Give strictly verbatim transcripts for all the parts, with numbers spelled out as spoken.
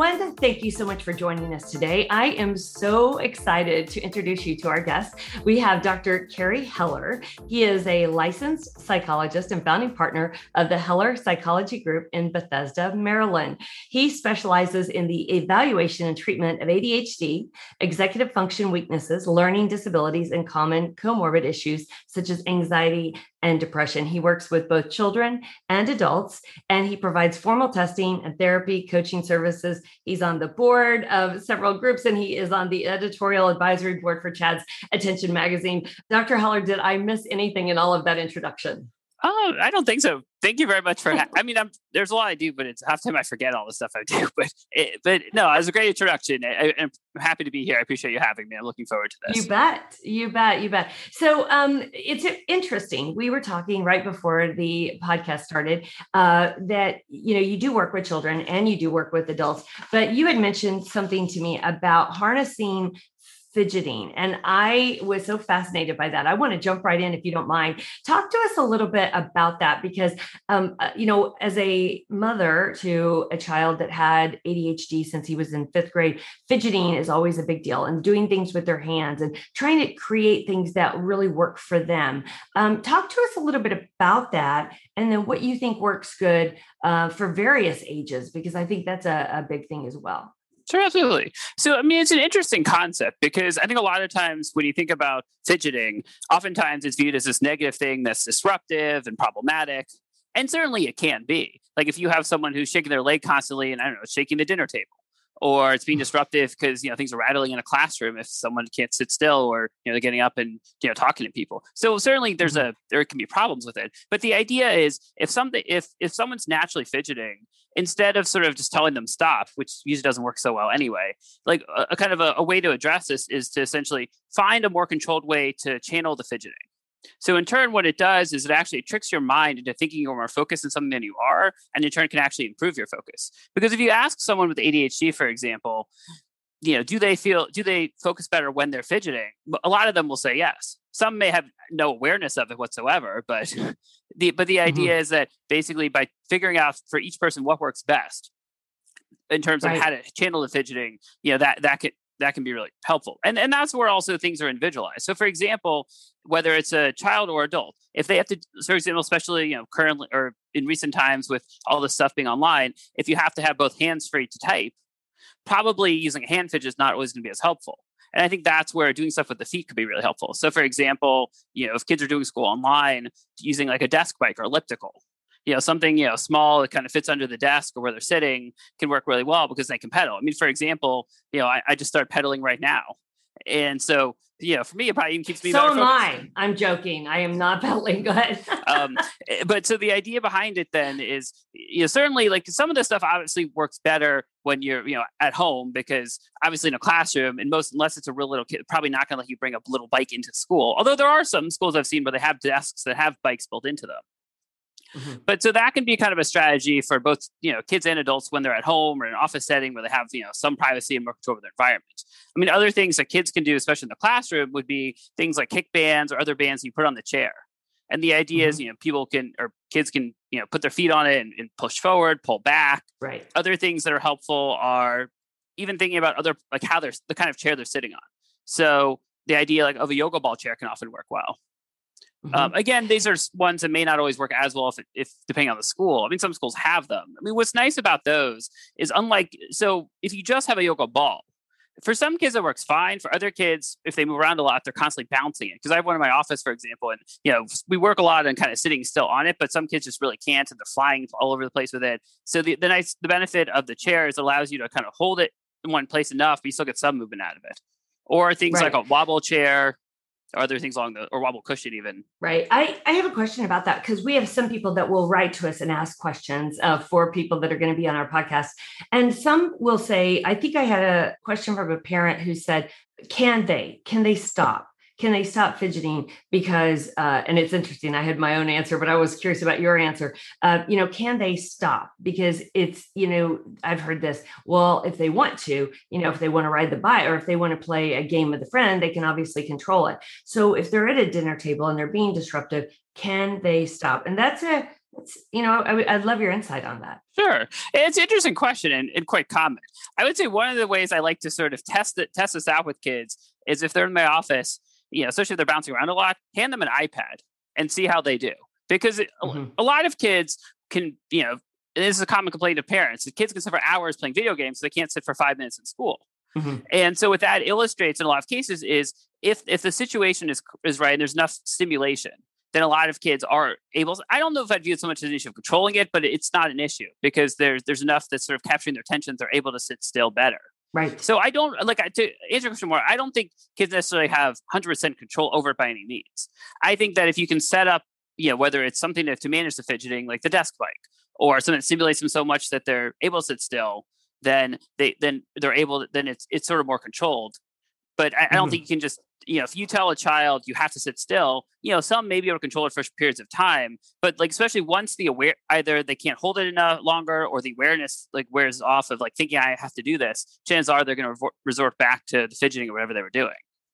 everyone. Thank you so much for joining us today. I am so excited to introduce you to our guest. We have Doctor Cary Heller. He is a licensed psychologist and founding partner of the Heller Psychology Group in Bethesda, Maryland. He specializes in the evaluation and treatment of A D H D, executive function weaknesses, learning disabilities, and common comorbid issues such as anxiety and depression. He works with both children and adults, and he provides formal testing and therapy coaching services. He's on the board of several groups, and he is on the editorial advisory board for Chad's Attention magazine. Doctor Heller, did I miss anything in all of that introduction? Oh, I don't think so. Thank you very much for. Ha- I mean, I'm, there's a lot I do, but it's half the time I forget all the stuff I do. But it, but no, it was a great introduction. I, I'm happy to be here. I appreciate you having me. I'm looking forward to this. You bet. You bet. You bet. So um, it's interesting. We were talking right before the podcast started uh, that, you know, you do work with children and you do work with adults, but you had mentioned something to me about harnessing fidgeting. And I was so fascinated by that. I want to jump right in, if you don't mind. Talk to us a little bit about that, because, um, uh, you know, as a mother to a child that had A D H D since he was in fifth grade, fidgeting is always a big deal, and doing things with their hands and trying to create things that really work for them. Um, talk to us a little bit about that, and then what you think works good uh, for various ages, because I think that's a, a big thing as well. Sure, absolutely. So, I mean, it's an interesting concept because I think a lot of times when you think about fidgeting, oftentimes it's viewed as this negative thing that's disruptive and problematic. And certainly it can be. Like if you have someone who's shaking their leg constantly and, I don't know, shaking the dinner table, or it's being disruptive because, you know, things are rattling in a classroom if someone can't sit still, or, you know, they're getting up and, you know, talking to people. So certainly there's a, there can be problems with it. But the idea is if something, if, if someone's naturally fidgeting, instead of sort of just telling them stop, which usually doesn't work so well anyway, like a, a kind of a, a way to address this is to essentially find a more controlled way to channel the fidgeting. So in turn, what it does is it actually tricks your mind into thinking you're more focused on something than you are, and in turn can actually improve your focus. Because if you ask someone with A D H D, for example, you know, do they feel, do they focus better when they're fidgeting? A lot of them will say yes. Some may have no awareness of it whatsoever, but the but the idea mm-hmm. is that basically by figuring out for each person what works best in terms right. of how to channel the fidgeting, you know, that that could that can be really helpful. And and that's where also things are individualized. So for example, whether it's a child or adult, if they have to, for example, especially, you know, currently or in recent times with all this stuff being online, if you have to have both hands free to type, probably using a hand fidget is not always going to be as helpful. And I think that's where doing stuff with the feet could be really helpful. So for example, you know, if kids are doing school online, using like a desk bike or elliptical, you know, something, you know, small that kind of fits under the desk or where they're sitting can work really well because they can pedal. I mean, for example, you know, I, I just started pedaling right now. And so, you know, for me, it probably even keeps me so better am focused. I. I'm joking. I am not pedaling. Go ahead. um, but so the idea behind it then is, you know, certainly like some of this stuff obviously works better when you're, you know, at home, because obviously in a classroom, and most, unless it's a real little kid, probably not going to let you bring a little bike into school. Although there are some schools I've seen where they have desks that have bikes built into them. Mm-hmm. But so that can be kind of a strategy for both, you know, kids and adults when they're at home or in an office setting where they have, you know, some privacy and more control over their environment. I mean, other things that kids can do, especially in the classroom, would be things like kick bands or other bands you put on the chair. And the idea mm-hmm. is, you know, people can, or kids can, you know, put their feet on it and, and push forward, pull back. Right. Other things that are helpful are even thinking about other, like how they're, the kind of chair they're sitting on. So the idea like of a yoga ball chair can often work well. Mm-hmm. Um, again, these are ones that may not always work as well if, if depending on the school. I mean, some schools have them. I mean, what's nice about those is unlike, so if you just have a yoga ball, for some kids it works fine. For other kids, if they move around a lot, they're constantly bouncing it. Because I have one in my office, for example, and you know, we work a lot on kind of sitting still on it, but some kids just really can't, and they're flying all over the place with it. So the, the nice, the benefit of the chair is it allows you to kind of hold it in one place enough, but you still get some movement out of it. Or things right. like a wobble chair, or other things along the, or wobble cushion even. Right. I, I have a question about that, because we have some people that will write to us and ask questions uh, for people that are going to be on our podcast. And some will say, I think I had a question from a parent who said, can they, can they stop? Can they stop fidgeting? Because, uh, and it's interesting, I had my own answer, but I was curious about your answer. Uh, you know, can they stop? Because it's, you know, I've heard this, well, if they want to, you know, if they want to ride the bike or if they want to play a game with a friend, they can obviously control it. So if they're at a dinner table and they're being disruptive, can they stop? And that's a, It's, you know, I, I'd love your insight on that. Sure. It's an interesting question and, and quite common. I would say one of the ways I like to sort of test it, test this out with kids is if they're in my office, you know, especially if they're bouncing around a lot, hand them an iPad and see how they do. Because it, mm-hmm. a, a lot of kids can, you know, and this is a common complaint of parents, the kids can sit for hours playing video games, so they can't sit for five minutes in school. Mm-hmm. And so what that illustrates in a lot of cases is if if the situation is is right and there's enough stimulation, then a lot of kids are able to, I don't know if I'd view it so much as an issue of controlling it, but it's not an issue because there's there's enough that's sort of capturing their attention, they're able to sit still better. Right. So I don't, like, to answer your question more, I don't think kids necessarily have one hundred percent control over it by any means. I think that if you can set up, you know, whether it's something to, to manage the fidgeting, like the desk bike, or something that stimulates them so much that they're able to sit still, then they then they're able to, then it's it's sort of more controlled. But I, I don't mm-hmm. think you can just, you know, if you tell a child you have to sit still, you know, some may be able to control it for periods of time, but like especially once the aware, either they can't hold it enough longer or the awareness like wears off of like thinking I have to do this, chances are they're going to resort back to the fidgeting or whatever they were doing.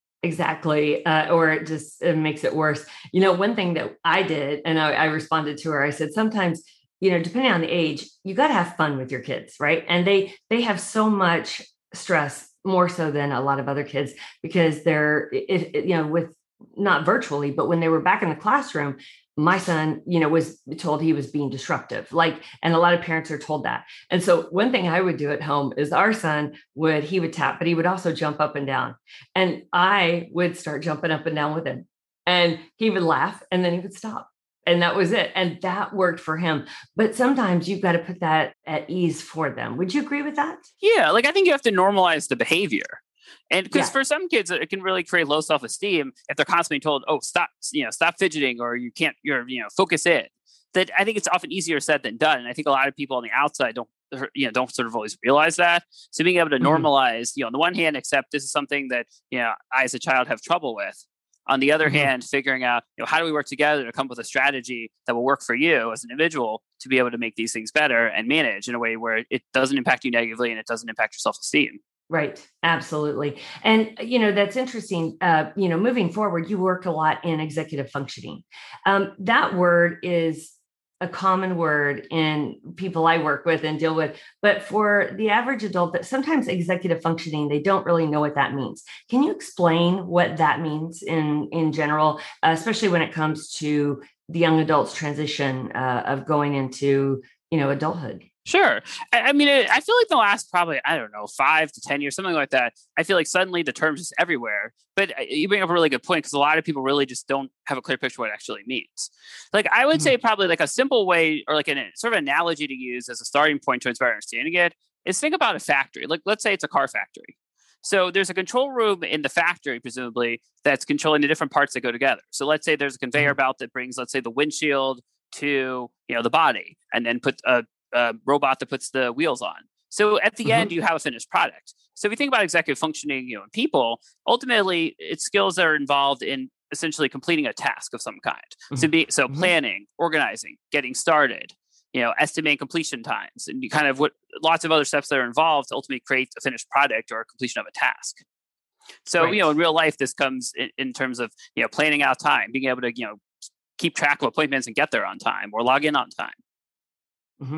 Exactly. Uh, or it just it makes it worse. You know, one thing that I did, and I, I responded to her, I said, sometimes, you know, depending on the age, you got to have fun with your kids, right? And they they have so much stress, more so than a lot of other kids, because they're, it, it, you know, with not virtually, but when they were back in the classroom, my son, you know, was told he was being disruptive, like, and a lot of parents are told that. And so one thing I would do at home is our son would, he would tap, but he would also jump up and down. And I would start jumping up and down with him and he would laugh and then he would stop. And that was it. And that worked for him. But sometimes you've got to put that at ease for them. Would you agree with that? Yeah. Like, I think you have to normalize the behavior. And because yeah. for some kids, it can really create low self-esteem if they're constantly told, oh, stop, you know, stop fidgeting, or you can't, you're, you know, focus in. That I think it's often easier said than done. And I think a lot of people on the outside don't, you know, don't sort of always realize that. So being able to normalize, mm-hmm. you know, on the one hand, accept this is something that, you know, I as a child have trouble with. On the other mm-hmm. hand, figuring out, you know, how do we work together to come up with a strategy that will work for you as an individual to be able to make these things better and manage in a way where it doesn't impact you negatively and it doesn't impact your self-esteem. Right. Absolutely. And, you know, that's interesting. Uh, you know, moving forward, you work a lot in executive functioning. Um, that word is a common word in people I work with and deal with, but for the average adult, that sometimes executive functioning, they don't really know what that means. Can you explain what that means in, in general, uh, especially when it comes to the young adults transition uh, of going into, you know, adulthood? Sure. I, I mean, it, I feel like the last probably, I don't know, five to ten years, something like that, I feel like suddenly the term's just everywhere. But you bring up a really good point because a lot of people really just don't have a clear picture of what it actually means. Like, I would mm-hmm. say probably like a simple way or like an, sort of analogy to use as a starting point to inspire understanding it is think about a factory. Like, let's say it's a car factory. So there's a control room in the factory, presumably, that's controlling the different parts that go together. So let's say there's a conveyor mm-hmm. belt that brings, let's say, the windshield to, you know, the body, and then put a Uh, robot that puts the wheels on. So at the mm-hmm. end, you have a finished product. So if you think about executive functioning, you know, in people, ultimately, it's skills that are involved in essentially completing a task of some kind. Mm-hmm. So be so mm-hmm. planning, organizing, getting started, you know, estimating completion times, and you kind of what lots of other steps that are involved to ultimately create a finished product or a completion of a task. So right. you know, in real life, this comes in, in terms of, you know, planning out time, being able to, you know, keep track of appointments and get there on time or log in on time. Mm-hmm.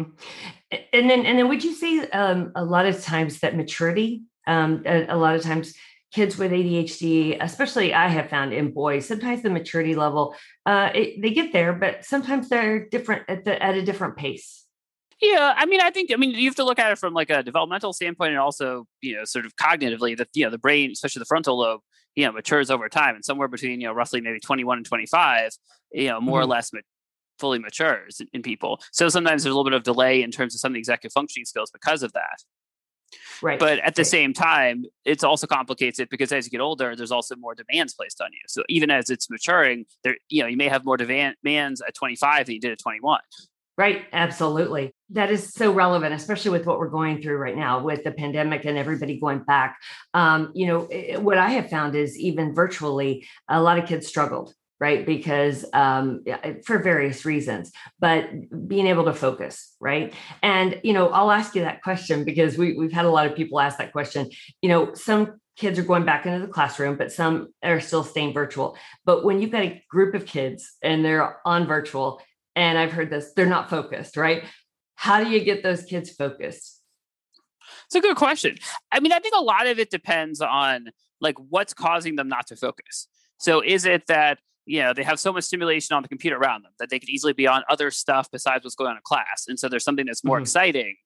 And then, and then, would you say um, a lot of times that maturity, um, a, a lot of times kids with A D H D, especially I have found in boys, sometimes the maturity level, uh, it, they get there, but sometimes they're different at the at a different pace. Yeah, I mean, I think, I mean, you have to look at it from like a developmental standpoint and also, you know, sort of cognitively that, you know, the brain, especially the frontal lobe, you know, matures over time, and somewhere between, you know, roughly maybe twenty-one and twenty-five, you know, more mm-hmm. or less fully matures in, in people. So sometimes there's a little bit of delay in terms of some of the executive functioning skills because of that. Right. But at the right. same time, it's also complicates it because as you get older, there's also more demands placed on you. So even as it's maturing, there, you know, you may have more demands at twenty-five than you did at twenty-one. Right. Absolutely. That is so relevant, especially with what we're going through right now with the pandemic and everybody going back. Um, you know, it, what I have found is even virtually, a lot of kids struggled. Right. Because um, for various reasons, but being able to focus. Right. And, you know, I'll ask you that question because we, we've had a lot of people ask that question. You know, some kids are going back into the classroom, but some are still staying virtual. But when you've got a group of kids and they're on virtual, and I've heard this, they're not focused, right? How do you get those kids focused? It's a good question. I mean, I think a lot of it depends on like what's causing them not to focus. So is it that, you know, they have so much stimulation on the computer around them that they could easily be on other stuff besides what's going on in class? And so there's something that's more mm-hmm. exciting.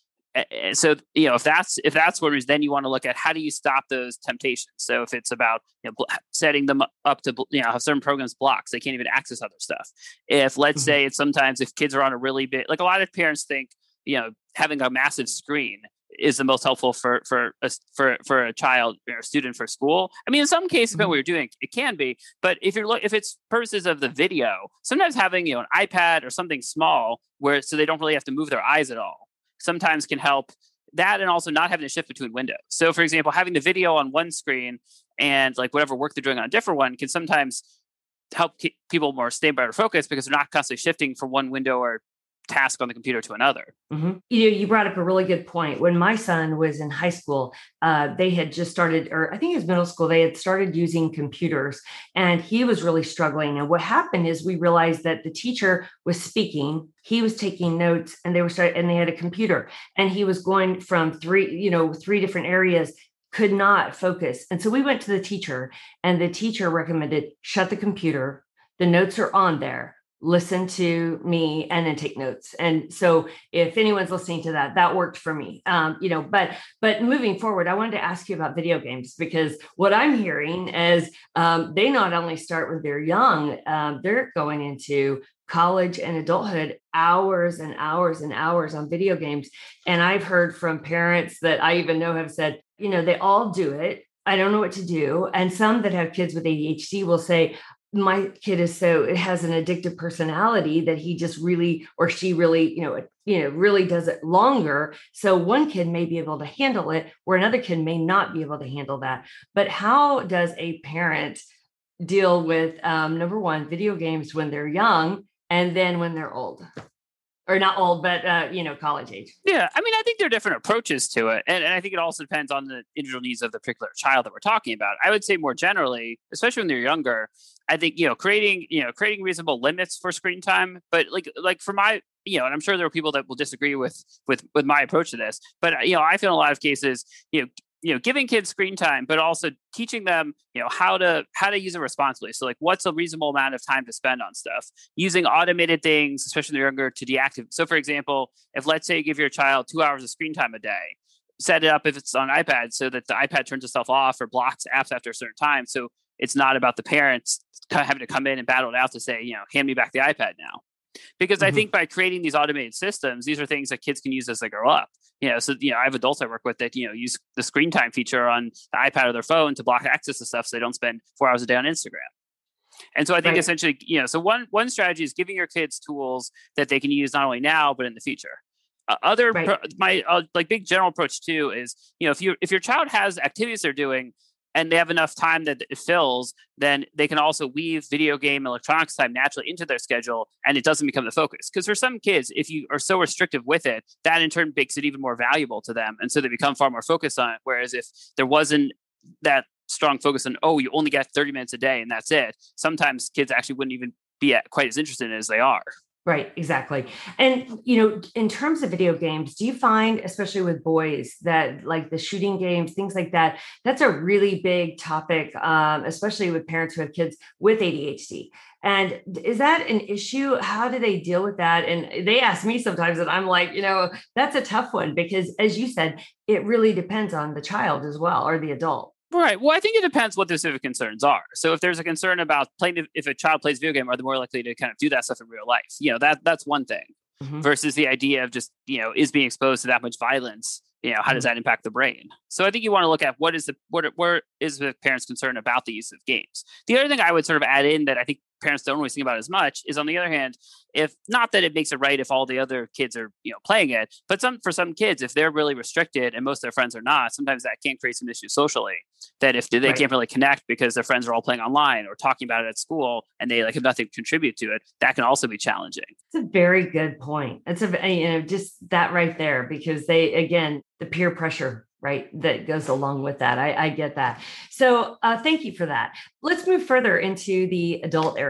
And so, you know, if that's if that's what it is, then you want to look at how do you stop those temptations. So if it's about, you know, setting them up to, you know, have certain programs blocks, they can't even access other stuff. If let's mm-hmm. say it's sometimes if kids are on a really big, like a lot of parents think, you know, having a massive screen is the most helpful for for a, for for a child or a student for school. I mean, in some cases, mm-hmm. what we're doing, it can be. But if you're if it's purposes of the video, sometimes having, you know, an iPad or something small where so they don't really have to move their eyes at all, sometimes can help that, and also not having to shift between windows. So, for example, having the video on one screen and like whatever work they're doing on a different one can sometimes help keep people more stay better focused because they're not constantly shifting from one window or task on the computer to another. Mm-hmm. You know, you brought up a really good point. When my son was in high school, uh, they had just started, or I think it was middle school, they had started using computers, and he was really struggling. And what happened is we realized that the teacher was speaking, he was taking notes, and they were starting, and they had a computer, and he was going from three, you know, three different areas, could not focus. And so we went to the teacher, and the teacher recommended shut the computer. The notes are on there. Listen to me and then take notes. And so if anyone's listening to that, that worked for me. Um, you know, but, but moving forward, I wanted to ask you about video games, because what I'm hearing is um, they not only start when they're young, um, they're going into college and adulthood, hours and hours and hours on video games. And I've heard from parents that I even know have said, you know, they all do it. I don't know what to do. And some that have kids with A D H D will say, my kid is so, it has an addictive personality that he just really, or she really, you know, you know, really does it longer. So one kid may be able to handle it, where another kid may not be able to handle that. But how does a parent deal with, um, number one, video games when they're young, and then when they're old? Or not old, but, uh, you know, college age. Yeah. I mean, I think there are different approaches to it. And, and I think it also depends on the individual needs of the particular child that we're talking about. I would say more generally, especially when they're younger, I think, you know, creating, you know, creating reasonable limits for screen time. But like, like for my, you know, and I'm sure there are people that will disagree with, with, with my approach to this, but, you know, I feel in a lot of cases, you know, you know, giving kids screen time, but also teaching them, you know, how to how to use it responsibly. So like, what's a reasonable amount of time to spend on stuff? Using automated things, especially when they're younger, to deactivate. So for example, if let's say you give your child two hours of screen time a day, set it up if it's on an iPad so that the iPad turns itself off or blocks apps after a certain time. So it's not about the parents having to come in and battle it out to say, you know, hand me back the iPad now. Because mm-hmm. I think by creating these automated systems, these are things that kids can use as they grow up. You know, so, you know, I have adults I work with that, you know, use the screen time feature on the iPad or their phone to block access to stuff so they don't spend four hours a day on Instagram. And so I think right. essentially, you know, so one one strategy is giving your kids tools that they can use not only now, but in the future. Uh, other, right. pro- my uh, like big general approach too is, you know, if you if your child has activities they're doing and they have enough time that it fills, then they can also weave video game electronics time naturally into their schedule, and it doesn't become the focus. Because for some kids, if you are so restrictive with it, that in turn makes it even more valuable to them. And so they become far more focused on it. Whereas if there wasn't that strong focus on, oh, you only get thirty minutes a day and that's it, sometimes kids actually wouldn't even be quite as interested in it as they are. Right, exactly. And, you know, in terms of video games, do you find, especially with boys, that like the shooting games, things like that, that's a really big topic, um, especially with parents who have kids with A D H D. And is that an issue? How do they deal with that? And they ask me sometimes, and I'm like, you know, that's a tough one, because as you said, it really depends on the child as well, or the adult. Right. Well, I think it depends what the specific concerns are. So if there's a concern about playing, if a child plays video game, are they more likely to kind of do that stuff in real life? You know, that that's one thing mm-hmm. versus the idea of just, you know, is being exposed to that much violence. You know, how mm-hmm. does that impact the brain? So I think you want to look at what is the, what, where is the parents' concern about the use of games? The other thing I would sort of add in that I think parents don't always think about as much is, on the other hand, if not that it makes it right if all the other kids are, you know, playing it, but some for some kids, if they're really restricted and most of their friends are not, sometimes that can create some issues socially. That if they right. can't really connect because their friends are all playing online or talking about it at school and they like have nothing to contribute to it, that can also be challenging. It's a very good point. It's a, you know, just that right there, because they, again, the peer pressure, right, that goes along with that. I, I get that. So uh, thank you for that. Let's move further into the adult area.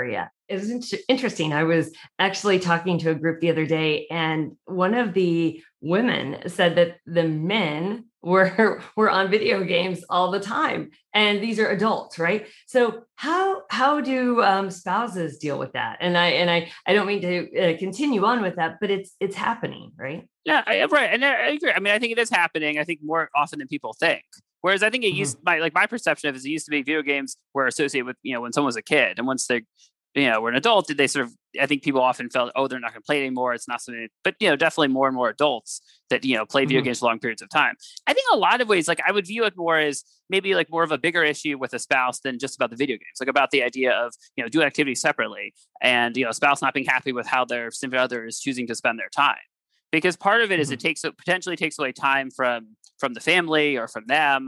it was in- interesting. I was actually talking to a group the other day, and one of the women said that the men were were on video games all the time, and these are adults, right? So how how do um, spouses deal with that? And I and I I don't mean to uh, continue on with that, but it's it's happening, right? Yeah, I, right. And I, I agree. I mean, I think it is happening. I think more often than people think. Whereas I think it used Mhm. my like my perception of it is it used to be video games were associated with, you know, when someone was a kid, and once they, you know, were an adult, did they sort of, I think people often felt, oh, they're not going to play anymore. It's not something, but, you know, definitely more and more adults that, you know, play video Mhm. games for long periods of time. I think a lot of ways, like I would view it more as maybe like more of a bigger issue with a spouse than just about the video games, like about the idea of, you know, doing activities separately and, you know, a spouse not being happy with how their significant other is choosing to spend their time. Because part of it is it Mhm. takes, it potentially takes away time from, from the family or from them.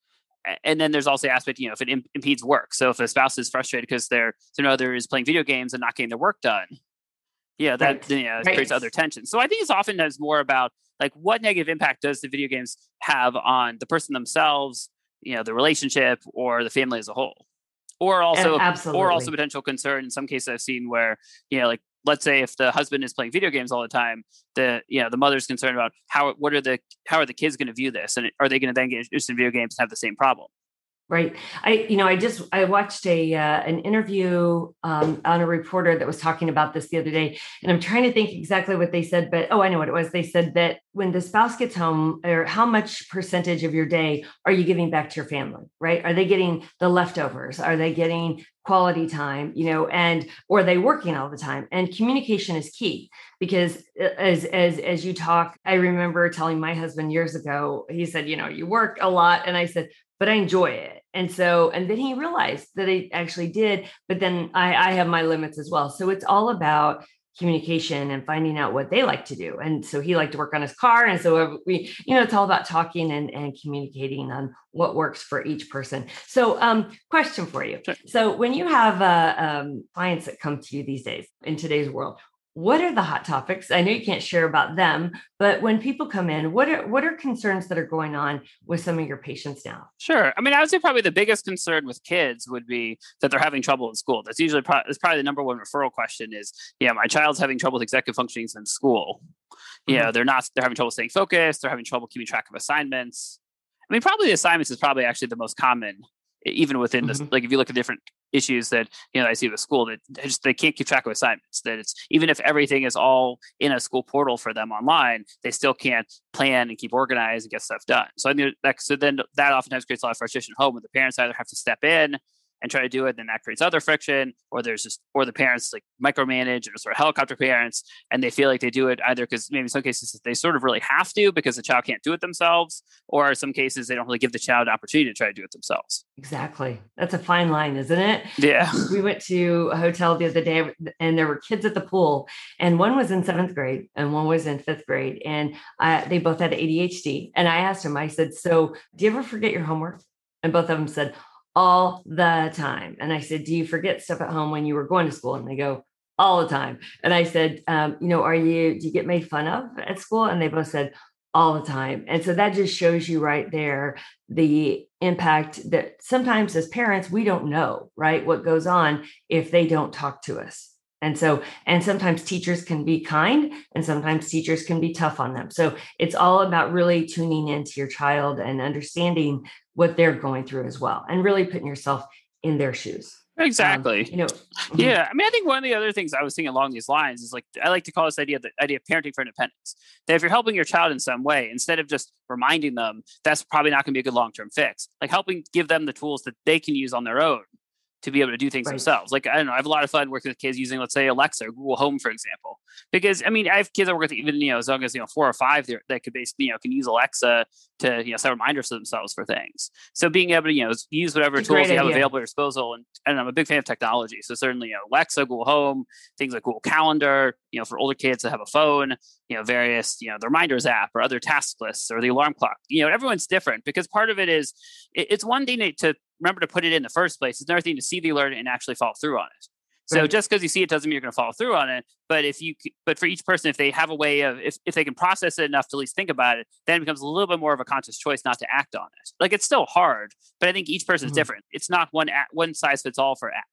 And then there's also the aspect, you know, if it impedes work. So if a spouse is frustrated because their significant other is playing video games and not getting their work done, yeah, that, Right. you know, creates Right. other tension. So I think it's often has more about like what negative impact does the video games have on the person themselves, you know, the relationship or the family as a whole, or A- also, or also Absolutely. potential concern. In some cases, I've seen where, you know, like let's say if the husband is playing video games all the time, the, you know, the mother's concerned about how, what are the, how are the kids going to view this, and are they going to then get interested in video games and have the same problem? Right. I, you know, I just I watched a uh, an interview um, on a reporter that was talking about this the other day, and I'm trying to think exactly what they said, but oh, I know what it was. They said that when the spouse gets home, or how much percentage of your day are you giving back to your family? Right? Are they getting the leftovers? Are they getting quality time? You know, and or are they working all the time? And communication is key because uh, as as as you talk, I remember telling my husband years ago. He said, you know, you work a lot, and I said, but I enjoy it. And so, and then he realized that I actually did, but then I, I have my limits as well. So it's all about communication and finding out what they like to do. And so he liked to work on his car. And so we, you know, it's all about talking and, and communicating on what works for each person. So um, question for you. Sure. So when you have uh, um, clients that come to you these days in today's world, what are the hot topics? I know you can't share about them, but when people come in, what are what are concerns that are going on with some of your patients now? Sure. I mean, I would say probably the biggest concern with kids would be that they're having trouble in school. That's usually pro- that's probably the number one referral question is, yeah, my child's having trouble with executive functioning in school. You know, Mhm. they're not, they're having trouble staying focused. They're having trouble keeping track of assignments. I mean, probably the assignments is probably actually the most common, e- even within this. Mhm. Like, if you look at different issues that, you know, I see with school, that they just they can't keep track of assignments. That it's, even if everything is all in a school portal for them online, they still can't plan and keep organized and get stuff done. So I think that, so then that oftentimes creates a lot of frustration at home when the parents either have to step in and try to do it, then that creates other friction, or there's just, or the parents like micromanage or sort of helicopter parents, and they feel like they do it either because maybe in some cases they sort of really have to because the child can't do it themselves, or in some cases they don't really give the child an opportunity to try to do it themselves. Exactly. That's a fine line, isn't it? Yeah. We went to a hotel the other day and there were kids at the pool, and one was in seventh grade and one was in fifth grade. And uh, they both had A D H D. And I asked them, I said, so do you ever forget your homework? And both of them said, all the time. And I said, do you forget stuff at home when you were going to school? And they go, all the time. And I said, um, you know, are you, do you get made fun of at school? And they both said, all the time. And so that just shows you right there the impact that sometimes as parents, we don't know, right, what goes on if they don't talk to us. And so, and sometimes teachers can be kind and sometimes teachers can be tough on them. So it's all about really tuning into your child and understanding what they're going through as well, and really putting yourself in their shoes. Um, Exactly. you know, mhm. Yeah. I mean, I think one of the other things I was thinking along these lines is like, I like to call this idea the idea of parenting for independence. That if you're helping your child in some way, instead of just reminding them, that's probably not going to be a good long term fix. Like helping give them the tools that they can use on their own to be able to do things Right. themselves. Like, I don't know, I have a lot of fun working with kids using, let's say, Alexa or Google Home, for example. Because, I mean, I have kids I work with even, you know, as young as, you know, four or five that could basically, you know, can use Alexa to, you know, set reminders to themselves for things. So being able to, you know, use whatever It's a tools great you have idea. available at your disposal. And, and I'm a big fan of technology. So certainly, you know, Alexa, Google Home, things like Google Calendar, you know, for older kids that have a phone, you know, various, you know, the reminders app or other task lists or the alarm clock. You know, everyone's different because part of it is, it, it's one thing to remember to put it in the first place. It's another thing to see the alert and actually follow through on it. So Right. just because you see it doesn't mean you're going to follow through on it. But if you, but for each person, if they have a way of, if, if they can process it enough to at least think about it, then it becomes a little bit more of a conscious choice not to act on it. Like it's still hard, but I think each person is Mhm. different. It's not one one size fits all for apps.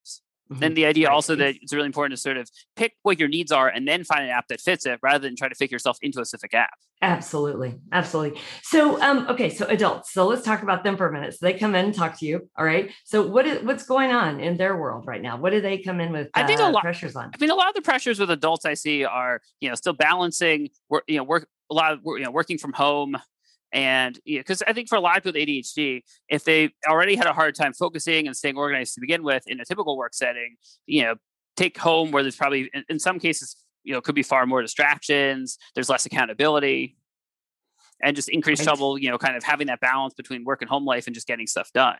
Mhm. And the idea Right. also that It's- it's really important to sort of pick what your needs are and then find an app that fits it rather than try to fit yourself into a specific app. Absolutely. Absolutely. So, um, okay. So adults, so let's talk about them for a minute. So they come in and talk to you. All right. So what is, what's going on in their world right now? What do they come in with I think a uh, lot. pressures on? I mean, a lot of the pressures with adults I see are, you know, still balancing, work, you know, work a lot of, you know, working from home. And because you know, I think for a lot of people with A D H D, if they already had a hard time focusing and staying organized to begin with in a typical work setting, you know, take home where there's probably, in, in some cases, you know, could be far more distractions. There's less accountability and just increased Right. trouble, you know, kind of having that balance between work and home life and just getting stuff done.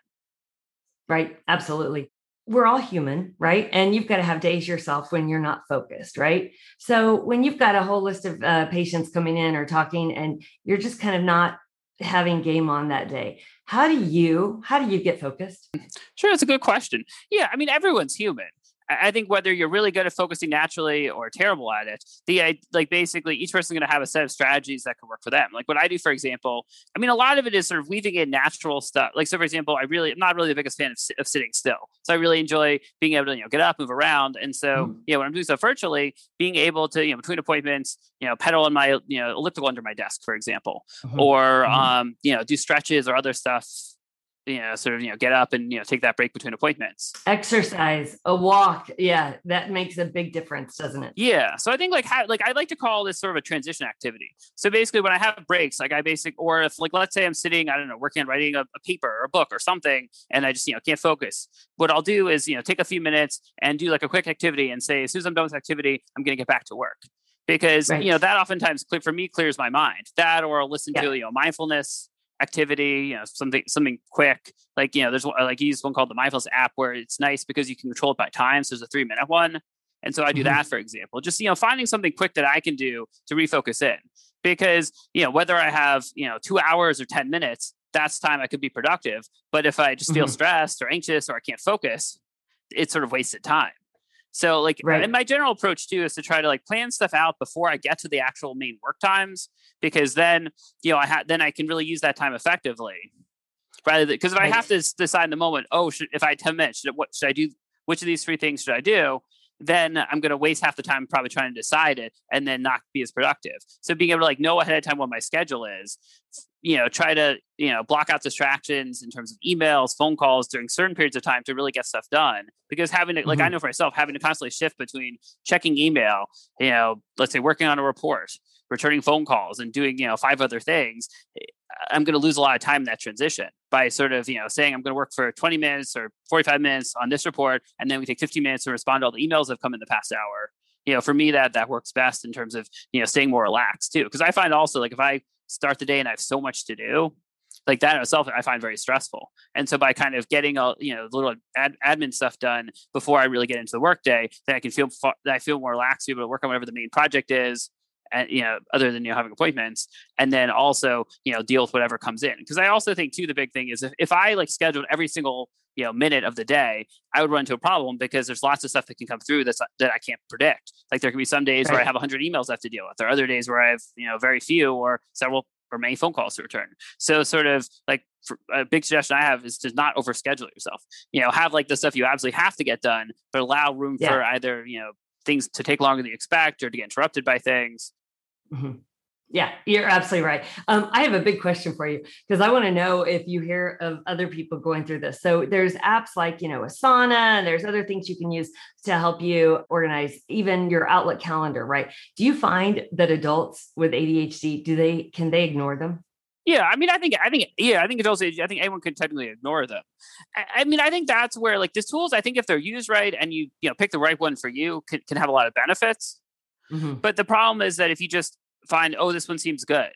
Right. Absolutely. We're all human, right? And you've got to have days yourself when you're not focused, right? So when you've got a whole list of uh, patients coming in or talking and you're just kind of not having game on that day, how do you, how do you get focused? Sure, that's a good question. Yeah, I mean, everyone's human. I I think whether you're really good at focusing naturally or terrible at it, the I- like basically each person's going to have a set of strategies that can work for them. Like what I do, for example, I mean, a lot of it is sort of weaving in natural stuff. Like so, for example, I really I'm not really the biggest fan of, si- of sitting still. So I really enjoy being able to you know get up, move around, and so Mhm. you know when I'm doing stuff virtually, being able to you know between appointments, you know pedal on my you know elliptical under my desk, for example, Mhm. or Mhm. um you know do stretches or other stuff you know, sort of, you know, get up and, you know, take that break between appointments. Exercise, a walk. Yeah, that makes a big difference, doesn't it? Yeah. So I think like, how, like, I like to call this sort of a transition activity. So basically when I have breaks, like I basic, or if like, let's say I'm sitting, I don't know, working on writing a, a paper or a book or something, and I just, you know, can't focus. What I'll do is, you know, take a few minutes and do like a quick activity and say, as soon as I'm done with this activity, I'm going to get back to work. Because, Right. you know, that oftentimes for me clears my mind. That or I'll listen Yeah. to, you know, mindfulness activity, you know, something something quick. Like, you know, there's one like you use one called the mindfulness app where it's nice because you can control it by time. So there's a three minute one. And so I do Mhm. that, for example, just, you know, finding something quick that I can do to refocus in. Because, you know, whether I have, you know, two hours or ten minutes, that's time I could be productive. But if I just feel Mhm. stressed or anxious or I can't focus, it's sort of wasted time. So like, Right. and my general approach too is to try to like plan stuff out before I get to the actual main work times, because then, you know, I had, then I can really use that time effectively rather than, because if I Right. have to s- decide in the moment, oh, should, if I had ten minutes, should, what should I do? Which of these three things should I do? Then I'm going to waste half the time probably trying to decide it and then not be as productive. So being able to like know ahead of time what my schedule is, you know, try to, you know, block out distractions in terms of emails, phone calls during certain periods of time to really get stuff done. Because having to, like, I Mhm. know for myself, having to constantly shift between checking email, you know, let's say working on a report, returning phone calls and doing, you know, five other things, I'm going to lose a lot of time in that transition by sort of, you know, saying I'm going to work for twenty minutes or forty-five minutes on this report. And then we take fifteen minutes to respond to all the emails that have come in the past hour. You know, for me, that that works best in terms of, you know, staying more relaxed too. Because I find also like if I start the day and I have so much to do, like that in itself, I find very stressful. And so by kind of getting a, you know, little ad, admin stuff done before I really get into the workday, then I can feel, that I feel more relaxed, be able to work on whatever the main project is. And, you know, other than, you know, having appointments, and then also, you know, deal with whatever comes in. Because I also think too, the big thing is if, if I like scheduled every single, you know, minute of the day, I would run into a problem because there's lots of stuff that can come through that's that I can't predict. Like there can be some days where I Right. have one hundred emails I have to deal with. There are other days where I have, you know, very few or several or many phone calls to return. So sort of like for, a big suggestion I have is to not overschedule yourself. You know, have like the stuff you absolutely have to get done, but allow room Yeah. for either, you know, things to take longer than you expect or to get interrupted by things. Mhm. Yeah, you're absolutely right. Um, I have a big question for you because I want to know if you hear of other people going through this. So there's apps like, you know, Asana, and there's other things you can use to help you organize even your Outlook calendar, right? Do you find that adults with A D H D, do they, can they ignore them? Yeah, I mean, I think, I think, yeah, I think it's also, I think anyone can technically ignore them. I, I mean, I think that's where like these tools, I think if they're used right and you, you know, pick the right one for you, can, can have a lot of benefits. Mhm. But the problem is that if you just find, oh, this one seems good,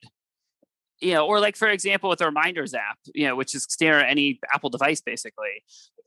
you know, or like, for example, with the Reminders app, you know, which is standard on any Apple device, basically.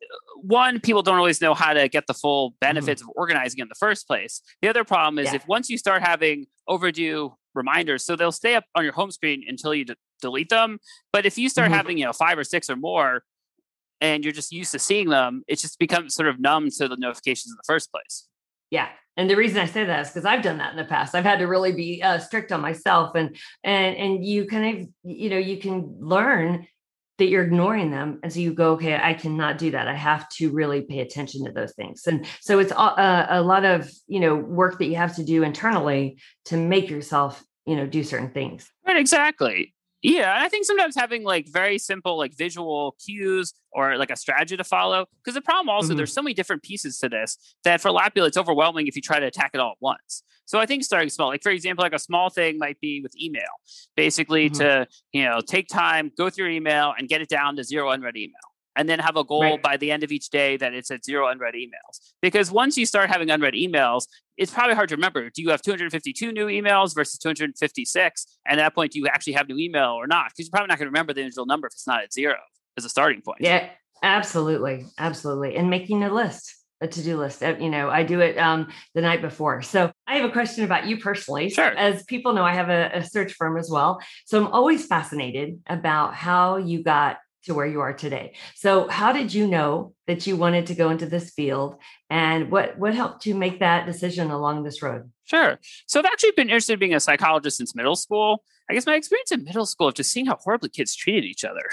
One, people don't always know how to get the full benefits Mhm. of organizing in the first place. The other problem is Yeah. if once you start having overdue reminders, so they'll stay up on your home screen until you d- delete them. But if you start Mhm. having, you know, five or six or more, and you're just used to seeing them, it just becomes sort of numb to the notifications in the first place. Yeah. And the reason I say that is because I've done that in the past. I've had to really be uh, strict on myself, and and and you kind of, you know, you can learn that you're ignoring them. And so you go, okay, I cannot do that. I have to really pay attention to those things. And so it's a, a lot of, you know, work that you have to do internally to make yourself, you know, do certain things. Right, exactly. Yeah, and I think sometimes having like very simple like visual cues or like a strategy to follow, because the problem also mm-hmm. there's so many different pieces to this that for a lot of people it's overwhelming if you try to attack it all at once. So I think starting small, like for example, like a small thing might be with email, basically mm-hmm. to, you know, take time, go through your email and get it down to zero unread email. And then have a goal right. by the end of each day that it's at zero unread emails. Because once you start having unread emails, it's probably hard to remember. Do you have two hundred fifty-two new emails versus two hundred fifty-six? And at that point, do you actually have new email or not? Because you're probably not going to remember the individual number if it's not at zero as a starting point. Yeah, absolutely. Absolutely. And making a list, a to-do list. You know, I do it um, the night before. So I have a question about you personally. Sure. As people know, I have a, a search firm as well. So I'm always fascinated about how you got to where you are today. So how did you know that you wanted to go into this field, and what, what helped you make that decision along this road? Sure. So I've actually been interested in being a psychologist since middle school. I guess my experience in middle school of just seeing how horribly kids treated each other,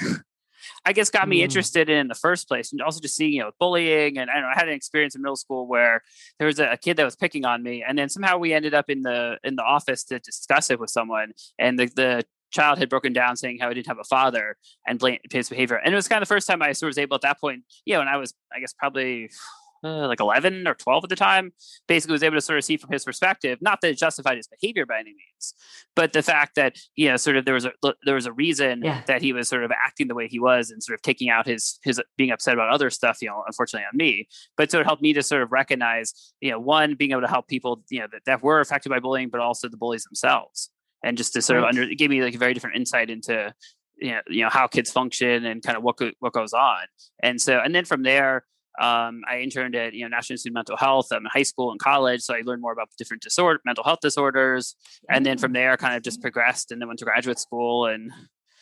I guess got me mm. interested in, in the first place. And also just seeing, you know, bullying. And I don't know, I had an experience in middle school where there was a, a kid that was picking on me. And then somehow we ended up in the, in the office to discuss it with someone. And the, the, child had broken down saying how he didn't have a father and blamed his behavior. And it was kind of the first time I sort of was able at that point, you know, and I was, I guess, probably uh, like eleven or twelve at the time, basically was able to sort of see from his perspective, not that it justified his behavior by any means, but the fact that, you know, sort of there was a, there was a reason yeah. that he was sort of acting the way he was and sort of taking out his, his being upset about other stuff, you know, unfortunately on me. But so it helped me to sort of recognize, you know, one, being able to help people, you know, that, that were affected by bullying, but also the bullies themselves. And just to sort right. of under, it gave me like a very different insight into, you know, you know, how kids function and kind of what go, what goes on. And so, and then from there, um, I interned at, you know, National Institute of Mental Health um, in high school and college. So I learned more about different disorder, mental health disorders. And then from there, kind of just progressed and then went to graduate school. And,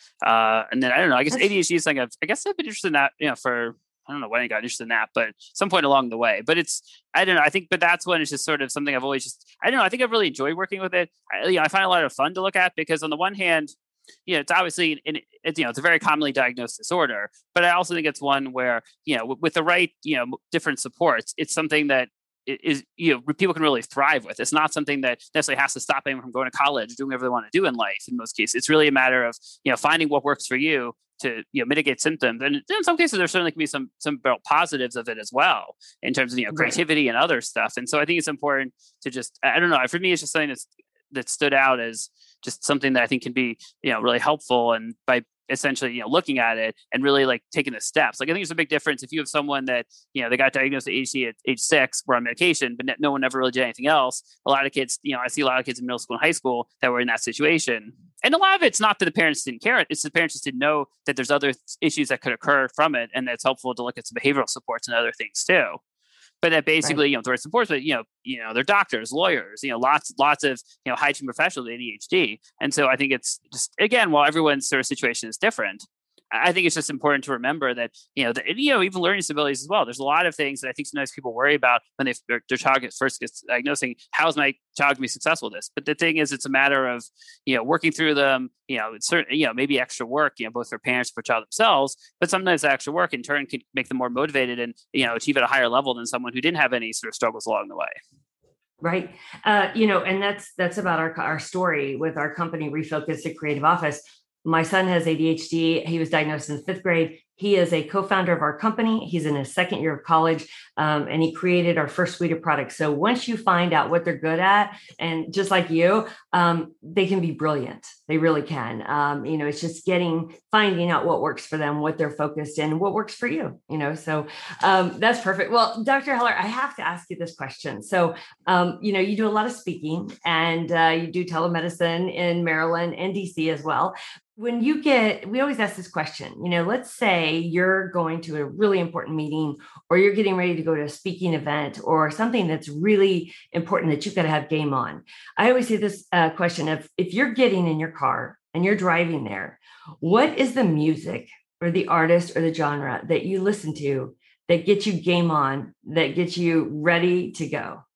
uh, and then, I don't know, I guess A D H D is something I've, I guess I've been interested in that, you know, for, I don't know when I got interested in that, but some point along the way. But it's, I don't know, I think, but that's when it's just sort of something I've always just, I don't know, I think I've really enjoyed working with it. I, you know, I find a lot of fun to look at because on the one hand, you know, it's obviously, it's, you know, it's a very commonly diagnosed disorder, but I also think it's one where, you know, with, with the right, you know, different supports, it's something that is, you know, people can really thrive with. It's not something that necessarily has to stop anyone from going to college, doing whatever they want to do in life. In most cases, it's really a matter of, you know, finding what works for you to, you know, mitigate symptoms. And in some cases, there certainly can be some some positives of it as well in terms of, you know, creativity right. and other stuff. And so I think it's important to just, I don't know, for me, it's just something that's, that stood out as just something that I think can be, you know, really helpful. And by essentially, you know, looking at it and really like taking the steps. Like I think there's a big difference if you have someone that, you know, they got diagnosed with A D H D at age six, were on medication, but no one ever really did anything else. A lot of kids, you know, I see a lot of kids in middle school and high school that were in that situation. And a lot of it's not that the parents didn't care. It's the parents just didn't know that there's other issues that could occur from it. And that's helpful to look at some behavioral supports and other things too. But that basically, right. you know, the right supports, but, you know, you know, they're doctors, lawyers, you know, lots, lots of, you know, high-achieving professionals with A D H D. And so I think it's just, again, while everyone's sort of situation is different, I think it's just important to remember that, you know, that, you know, even learning disabilities as well. There's a lot of things that I think sometimes people worry about when they, their, their child gets first gets diagnosing, how's my child going to be successful with this? But the thing is, it's a matter of, you know, working through them, you know, it's certain, you know, maybe extra work, you know, both for parents, for child themselves, but sometimes that extra work in turn can make them more motivated and, you know, achieve at a higher level than someone who didn't have any sort of struggles along the way. Right. Uh, you know, and that's, that's about our, our story with our company, Refocus, a Creative Office. My son has A D H D. He was diagnosed in fifth grade. He is a co-founder of our company. He's in his second year of college, um, and he created our first suite of products. So once you find out what they're good at, and just like you, um, they can be brilliant. They really can. Um, you know, it's just getting, finding out what works for them, what they're focused in, what works for you, you know, so um, that's perfect. Well, Doctor Heller, I have to ask you this question. So, um, you know, you do a lot of speaking and uh, you do telemedicine in Maryland and D C as well. When you get, we always ask this question, you know, let's say you're going to a really important meeting or you're getting ready to go to a speaking event or something that's really important that you've got to have game on. I always say this uh, question of if you're getting in your car and you're driving there, what is the music or the artist or the genre that you listen to that gets you game on, that gets you ready to go?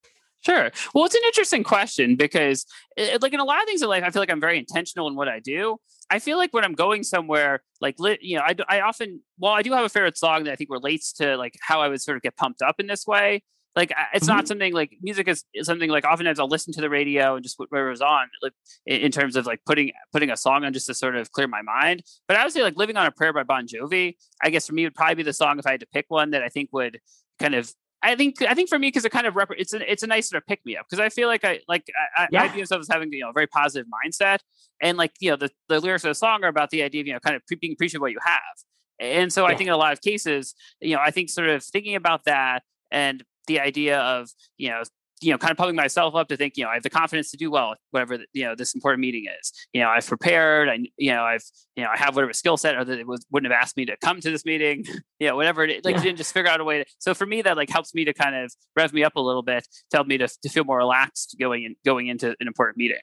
Sure. Well, it's an interesting question because, it, like in a lot of things in life, I feel like I'm very intentional in what I do. I feel like when I'm going somewhere, like, you know, I, I often, well, I do have a favorite song that I think relates to like how I would sort of get pumped up in this way. Like, it's mm-hmm. not something like music is, is something like oftentimes I'll listen to the radio and just whatever's on, like in, in terms of like putting putting a song on just to sort of clear my mind. But I would say like Living on a Prayer by Bon Jovi, I guess for me would probably be the song if I had to pick one that I think would kind of, I think I think for me, because it kind of rep- it's a it's a nice sort of pick me up, because I feel like I like I, yeah. I view myself as having, you know, a very positive mindset, and like, you know, the, the lyrics of the song are about the idea of, you know, kind of pre- being appreciative of what you have, and so yeah. I think in a lot of cases, you know, I think sort of thinking about that and the idea of, you know, you know, kind of pumping myself up to think, you know, I have the confidence to do well, whatever, you know, this important meeting is. You know, I've prepared, I, you know, I've, you know, I have whatever skill set, or that it was, wouldn't have asked me to come to this meeting, you know, whatever it is, like, yeah. didn't just figure out a way to, so for me, that like helps me to kind of rev me up a little bit, to help me to, to feel more relaxed going in, going into an important meeting.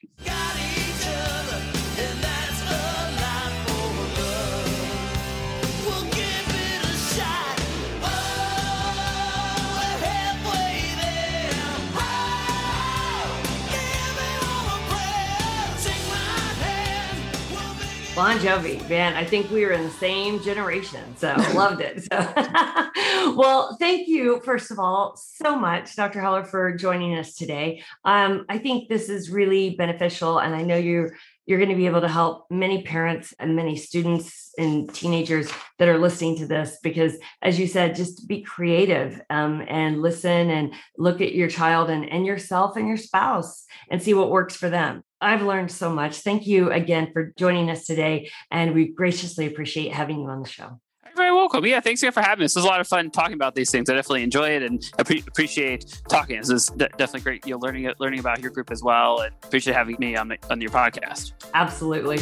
Bon Jovi, man, I think we were in the same generation, so loved it. So, well, thank you, first of all, so much, Doctor Heller, for joining us today. Um, I think this is really beneficial, and I know you're you're going to be able to help many parents and many students and teenagers that are listening to this, because, as you said, just be creative um, and listen and look at your child and, and yourself and your spouse and see what works for them. I've learned so much. Thank you again for joining us today, and we graciously appreciate having you on the show. You're very welcome. Yeah, thanks again for having us. This was a lot of fun talking about these things. I definitely enjoy it and appre- appreciate talking. This is de- definitely great, you know, learning learning about your group as well, and appreciate having me on the, on your podcast. Absolutely.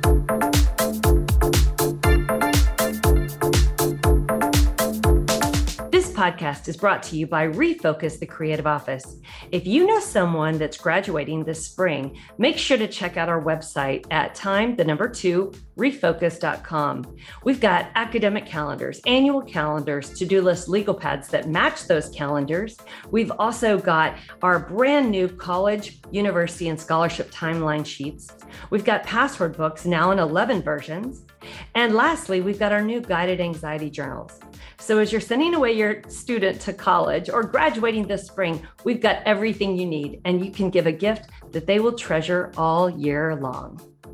This podcast is brought to you by Refocus the Creative Office. If you know someone that's graduating this spring, make sure to check out our website at time, the number two, refocus dot com. We've got academic calendars, annual calendars, to-do list legal pads that match those calendars. We've also got our brand new college, university, and scholarship timeline sheets. We've got password books now in eleven versions. And lastly, we've got our new guided anxiety journals. So as you're sending away your student to college or graduating this spring, we've got everything you need, and you can give a gift that they will treasure all year long.